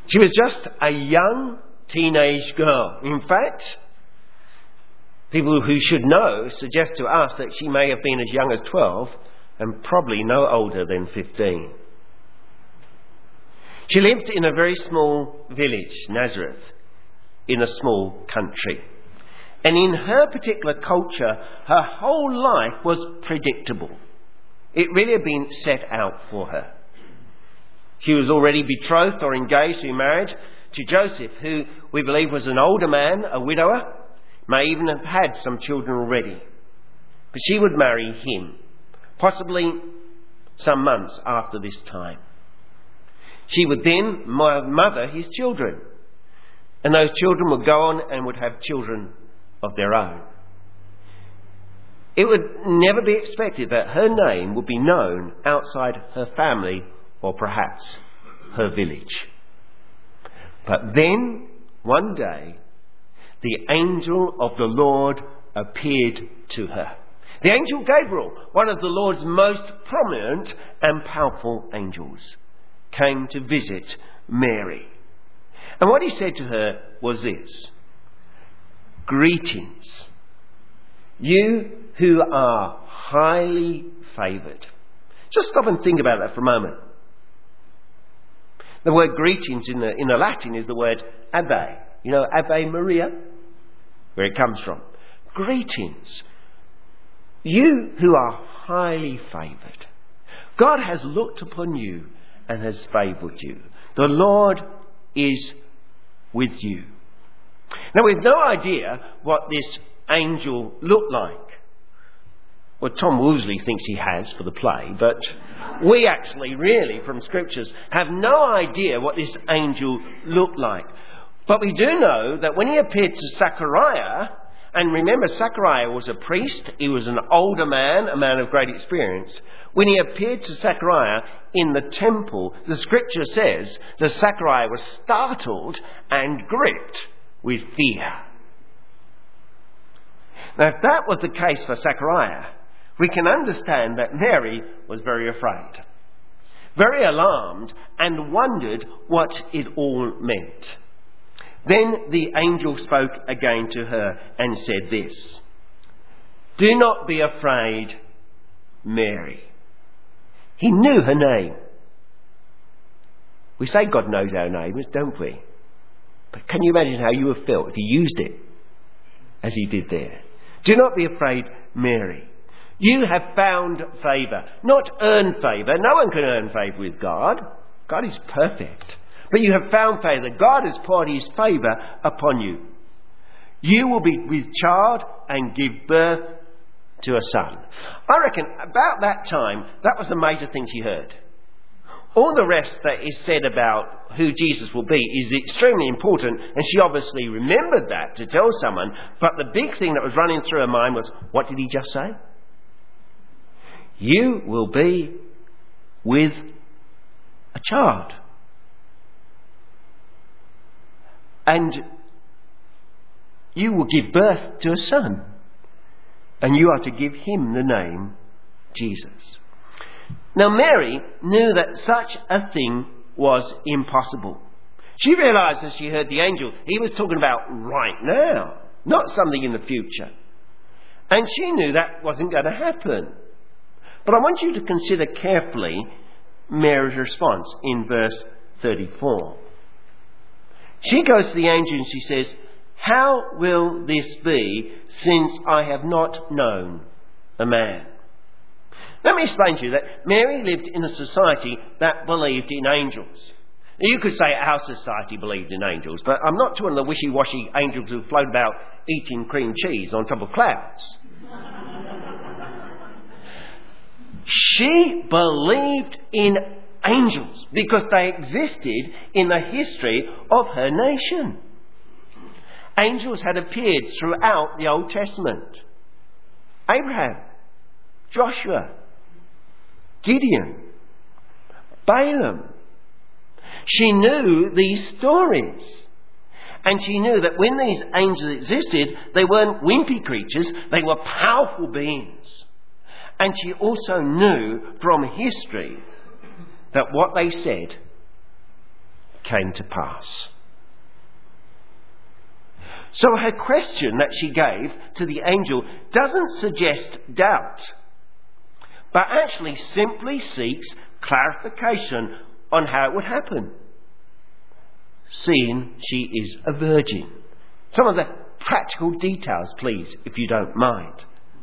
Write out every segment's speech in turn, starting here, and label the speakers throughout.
Speaker 1: She was just a young teenage girl. In fact, people who should know suggest to us that she may have been as young as 12 and probably no older than 15. She lived in a very small village, Nazareth, in a small country. And in her particular culture, her whole life was predictable. It really had been set out for her. She was already betrothed or engaged in marriage to Joseph, who we believe was an older man, a widower, may even have had some children already. But she would marry him, possibly some months after this time. She would then mother his children, and those children would go on and would have children of their own. It would never be expected that her name would be known outside her family or perhaps her village. But then, one day, the angel of the Lord appeared to her. The angel Gabriel, one of the Lord's most prominent and powerful angels, came to visit Mary. And what he said to her was this: "Greetings, you who are highly favoured." Just stop and think about that for a moment. The word greetings in the Latin is the word Ave. You know, Ave Maria, where it comes from. Greetings, you who are highly favoured. God has looked upon you and has favoured you. The Lord is with you. Now, we've no idea what this angel looked like. Well, Tom Woosley thinks he has for the play, but we actually really, from scriptures, have no idea what this angel looked like. But we do know that when he appeared to Zechariah, and remember, Zechariah was a priest, he was an older man, a man of great experience. When he appeared to Zechariah in the temple, the scripture says that Zechariah was startled and gripped with fear. Now, if that was the case for Zechariah, we can understand that Mary was very afraid, very alarmed, and wondered what it all meant. Then the angel spoke again to her and said this: "Do not be afraid, Mary." He knew her name. We say God knows our names, don't we? But can you imagine how you would feel if he used it as he did there? "Do not be afraid, Mary. You have found favour." Not earned favour. No one can earn favour with God. God is perfect. But you have found favour. God has poured his favour upon you. You will be with child and give birth to a son. I reckon about that time, that was the major thing she heard. All the rest that is said about who Jesus will be is extremely important, and she obviously remembered that to tell someone. But the big thing that was running through her mind was, what did he just say? You will be with a child. And you will give birth to a son. And you are to give him the name Jesus. Now, Mary knew that such a thing was impossible. She realised as she heard the angel, he was talking about right now, not something in the future. And she knew that wasn't going to happen. But I want you to consider carefully Mary's response in verse 34. She goes to the angel and she says, "How will this be, since I have not known a man?" Let me explain to you that Mary lived in a society that believed in angels. Now, you could say our society believed in angels, but I'm not talking the wishy-washy angels who float about eating cream cheese on top of clouds. She believed in angels because they existed in the history of her nation. Angels had appeared throughout the Old Testament. Abraham, Joshua, Gideon, Balaam. She knew these stories. And she knew that when these angels existed, they weren't wimpy creatures, they were powerful beings. And she also knew from history that what they said came to pass. So her question that she gave to the angel doesn't suggest doubt, but actually simply seeks clarification on how it would happen, seeing she is a virgin. Some of the practical details, please, if you don't mind.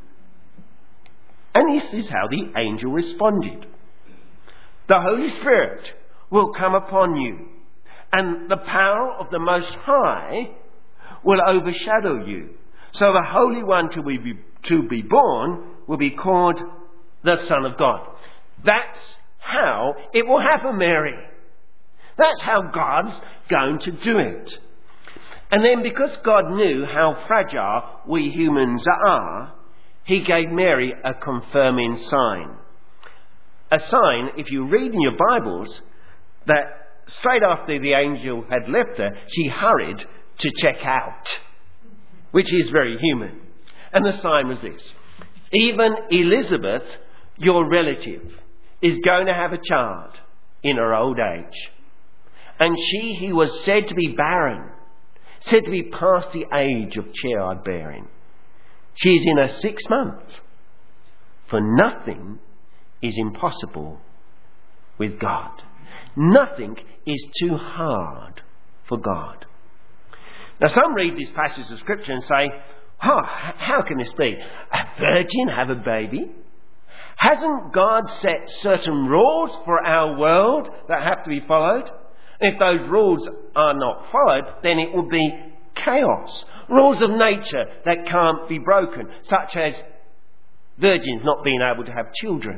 Speaker 1: And this is how the angel responded. The Holy Spirit will come upon you, and the power of the Most High will overshadow you. So the Holy One to be born will be called the Son of God. That's how it will happen, Mary. That's how God's going to do it. And then because God knew how fragile we humans are, he gave Mary a confirming sign. A sign, if you read in your Bibles, that straight after the angel had left her, she hurried to check out, which is very human. And the sign was this: even Elizabeth, your relative, is going to have a child in her old age. And she who was said to be barren, said to be past the age of childbearing, she is in her 6th month. For nothing is impossible with God. Nothing is too hard for God. Now some read this passage of Scripture and say, how can this be? A virgin have a baby? Hasn't God set certain rules for our world that have to be followed? If those rules are not followed, then it will be chaos. Rules of nature that can't be broken, such as virgins not being able to have children.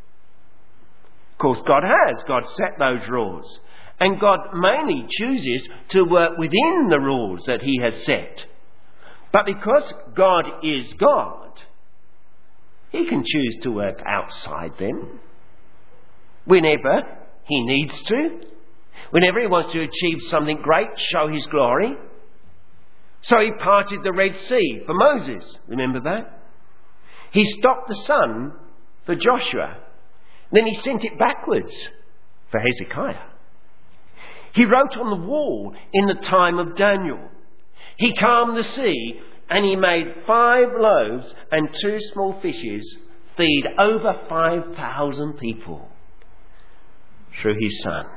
Speaker 1: Of course, God has. God set those rules. And God mainly chooses to work within the rules that he has set. But because God is God, he can choose to work outside them whenever he needs to. Whenever he wants to achieve something great, show his glory. So he parted the Red Sea for Moses. Remember that? He stopped the sun for Joshua. Then he sent it backwards for Hezekiah. He wrote on the wall in the time of Daniel. He calmed the sea, and he made 5 loaves and 2 small fishes feed over 5,000 people through his son.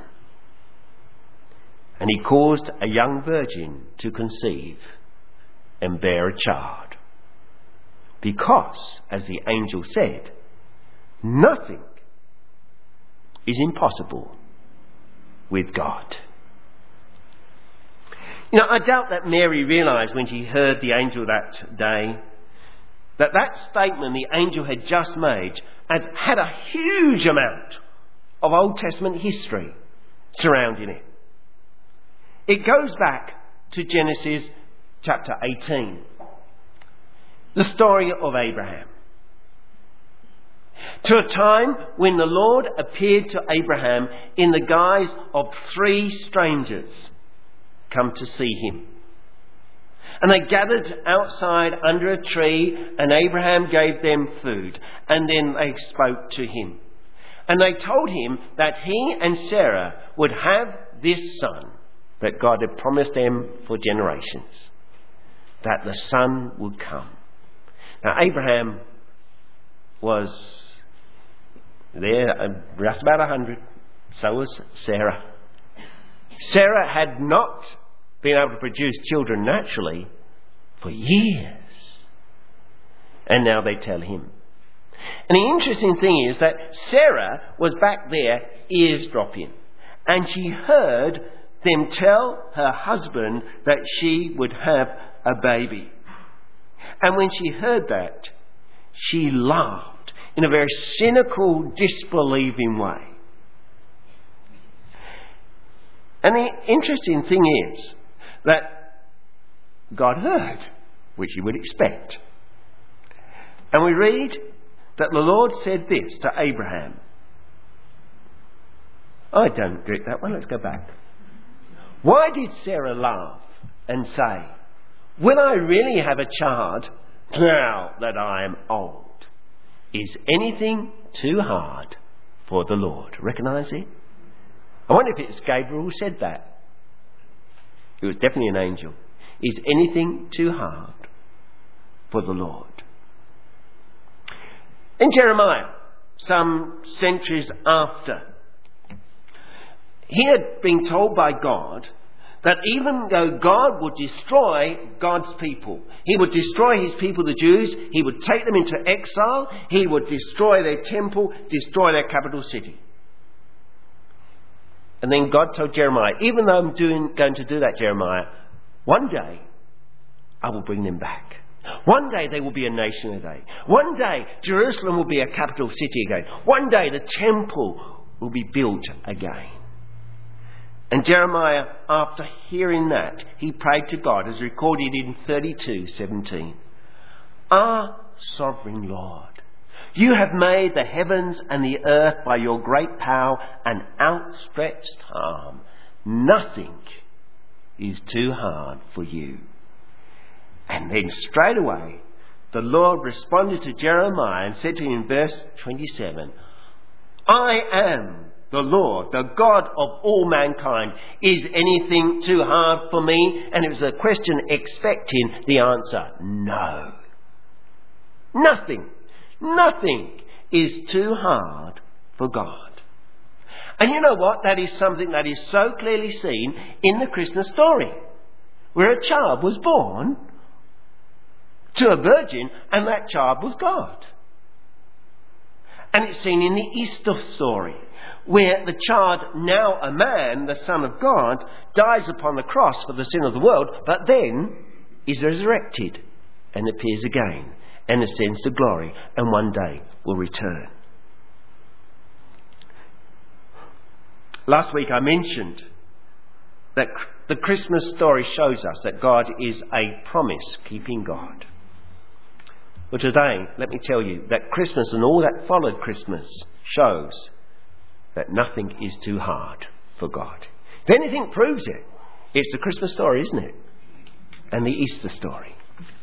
Speaker 1: And he caused a young virgin to conceive and bear a child. Because, as the angel said, nothing is impossible with God. You know, I doubt that Mary realised when she heard the angel that day that statement the angel had just made had a huge amount of Old Testament history surrounding it. It goes back to Genesis chapter 18, the story of Abraham. To a time when the Lord appeared to Abraham in the guise of 3 strangers come to see him. And they gathered outside under a tree, and Abraham gave them food, and then they spoke to him. And they told him that he and Sarah would have this son that God had promised them for generations, that the son would come. Now Abraham was there just about 100. So was Sarah. Sarah had not been able to produce children naturally for years. And now they tell him. And the interesting thing is that Sarah was back there eavesdropping. And she heard them tell her husband that she would have a baby. And when she heard that, she laughed in a very cynical, disbelieving way. And the interesting thing is that God heard, which you would expect. And we read that the Lord said this to Abraham. I don't get that one. Let's go back. Why did Sarah laugh and say, will I really have a child now that I am old? Is anything too hard for the Lord? Recognise it? I wonder if it's Gabriel who said that. It was definitely an angel. Is anything too hard for the Lord? In Jeremiah, some centuries after, he had been told by God that even though God would destroy God's people, he would destroy his people, the Jews, he would take them into exile, he would destroy their temple, destroy their capital city. And then God told Jeremiah, even though I'm going to do that, Jeremiah, one day I will bring them back. One day they will be a nation again. One day Jerusalem will be a capital city again. One day the temple will be built again. And Jeremiah, after hearing that, he prayed to God, as recorded in 32:17. "Ah, sovereign Lord, you have made the heavens and the earth by your great power and outstretched arm. Nothing is too hard for you." And then straight away, the Lord responded to Jeremiah and said to him in verse 27, "I am the Lord, the God of all mankind. Is anything too hard for me?" And it was a question expecting the answer, no. Nothing is too hard for God. And you know what? That is something that is so clearly seen in the Christmas story, where a child was born to a virgin, and that child was God. And it's seen in the Easter story, where the child, now a man, the Son of God, dies upon the cross for the sin of the world, but then is resurrected and appears again and ascends to glory, and one day will return. Last week I mentioned that the Christmas story shows us that God is a promise-keeping God. But today, let me tell you that Christmas and all that followed Christmas shows that nothing is too hard for God. If anything proves it, it's the Christmas story, isn't it? And the Easter story.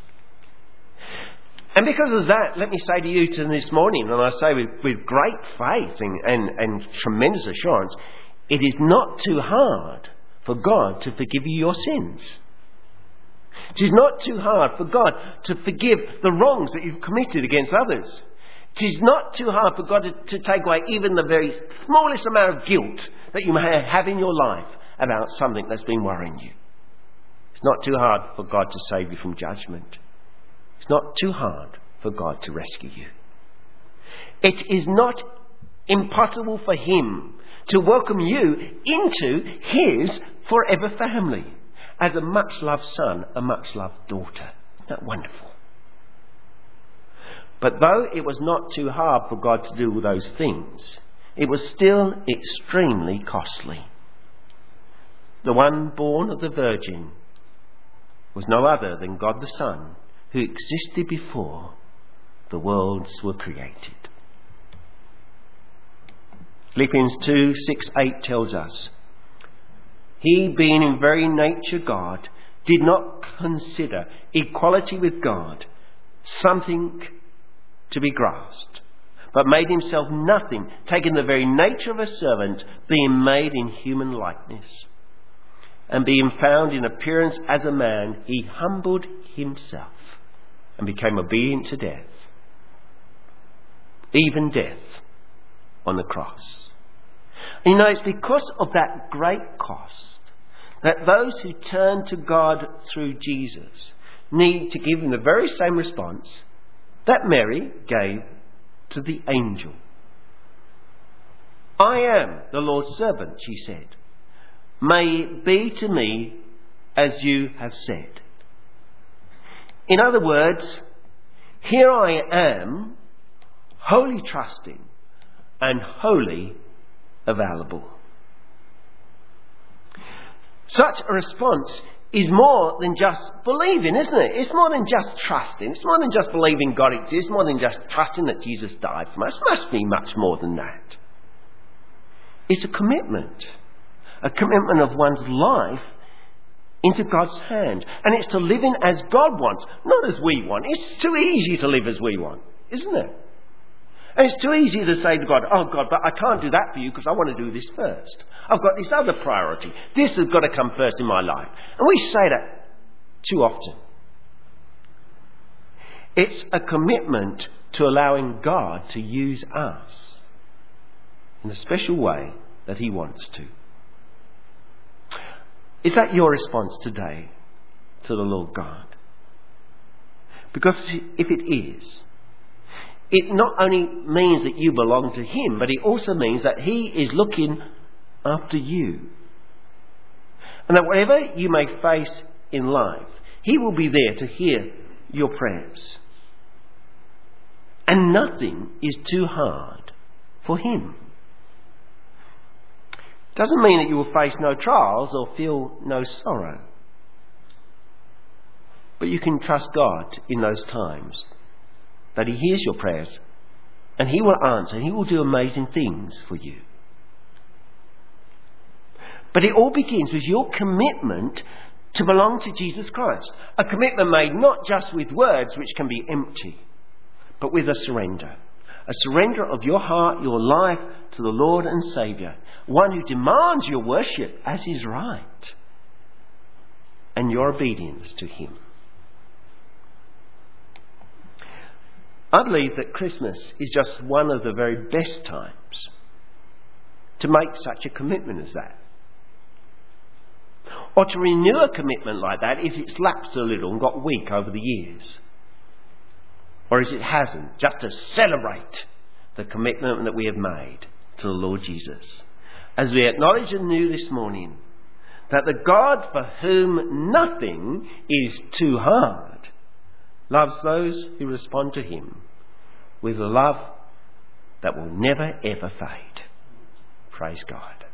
Speaker 1: And because of that, let me say to you this morning, and I say with great faith and tremendous assurance, it is not too hard for God to forgive you your sins. It is not too hard for God to forgive the wrongs that you've committed against others. It is not too hard for God to take away even the very smallest amount of guilt that you may have in your life about something that's been worrying you. It's not too hard for God to save you from judgment. It's not too hard for God to rescue you. It is not impossible for him to welcome you into his forever family as a much-loved son, a much-loved daughter. Isn't that wonderful? But though it was not too hard for God to do all those things, it was still extremely costly. The one born of the Virgin was no other than God the Son, who existed before the worlds were created. Philippians 2:6-8 tells us, "He, being in very nature God, did not consider equality with God something to be grasped, but made himself nothing, taking the very nature of a servant, being made in human likeness. And being found in appearance as a man, he humbled himself and became obedient to death, even death on the cross." And you know, it's because of that great cost that those who turn to God through Jesus need to give him the very same response that Mary gave to the angel. "I am the Lord's servant," she said. "May it be to me as you have said." In other words, here I am, wholly trusting and wholly available. Such a response is more than just believing, isn't it? It's more than just trusting. It's more than just believing God exists, more than just trusting that Jesus died for us. It must be much more than that. It's a commitment of one's life into God's hand. And it's to live in as God wants, not as we want. It's too easy to live as we want, isn't it? And it's too easy to say to God, oh God, but I can't do that for you because I want to do this first. I've got this other priority. This has got to come first in my life. And we say that too often. It's a commitment to allowing God to use us in a special way that he wants to. Is that your response today to the Lord God? Because if it is, it not only means that you belong to him, but it also means that he is looking after you. And that whatever you may face in life, he will be there to hear your prayers. And nothing is too hard for him. Doesn't mean that you will face no trials or feel no sorrow. But you can trust God in those times, that he hears your prayers and he will answer and he will do amazing things for you. But it all begins with your commitment to belong to Jesus Christ. A commitment made not just with words, which can be empty, but with a surrender. A surrender of your heart, your life to the Lord and Saviour. One who demands your worship as is right. And your obedience to him. I believe that Christmas is just one of the very best times to make such a commitment as that. Or to renew a commitment like that if it's lapsed a little and got weak over the years. Or as it hasn't, just to celebrate the commitment that we have made to the Lord Jesus. As we acknowledge anew this morning that the God for whom nothing is too hard loves those who respond to him with a love that will never ever fade. Praise God.